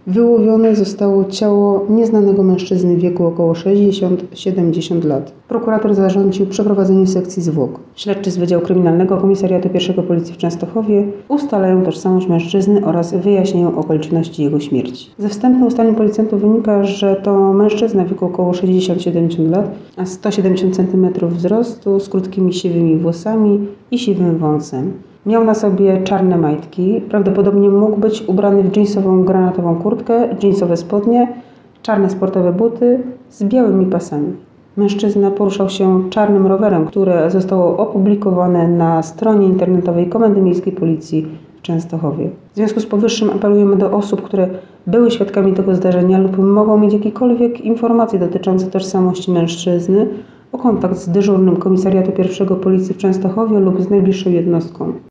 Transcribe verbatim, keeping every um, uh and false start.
wyłowione zostało ciało nieznanego mężczyzny w wieku około sześćdziesiąt do siedemdziesięciu lat. Prokurator zarządził przeprowadzenie sekcji zwłok. Śledczy z Wydziału Kryminalnego Komisariatu pierwszego Policji w Częstochowie ustalają tożsamość mężczyzny oraz wyjaśniają okoliczności jego śmierci. Ze wstępnych ustaleń policjantów wynika, że to mężczyzna w wieku około sześćdziesiąt do siedemdziesięciu lat, a sto siedemdziesiąt centymetrów wzrostu, z krótkimi siwymi włosami i siwym wąsem. Miał na sobie czarne majtki, prawdopodobnie mógł być ubrany w dżinsową granatową kurtkę, dżinsowe spodnie, czarne sportowe buty z białymi pasami. Mężczyzna poruszał się czarnym rowerem, które zostało opublikowane na stronie internetowej Komendy Miejskiej Policji w Częstochowie. W związku z powyższym apelujemy do osób, które były świadkami tego zdarzenia lub mogą mieć jakiekolwiek informacje dotyczące tożsamości mężczyzny, o kontakt z dyżurnym Komisariatu pierwszego Policji w Częstochowie lub z najbliższą jednostką.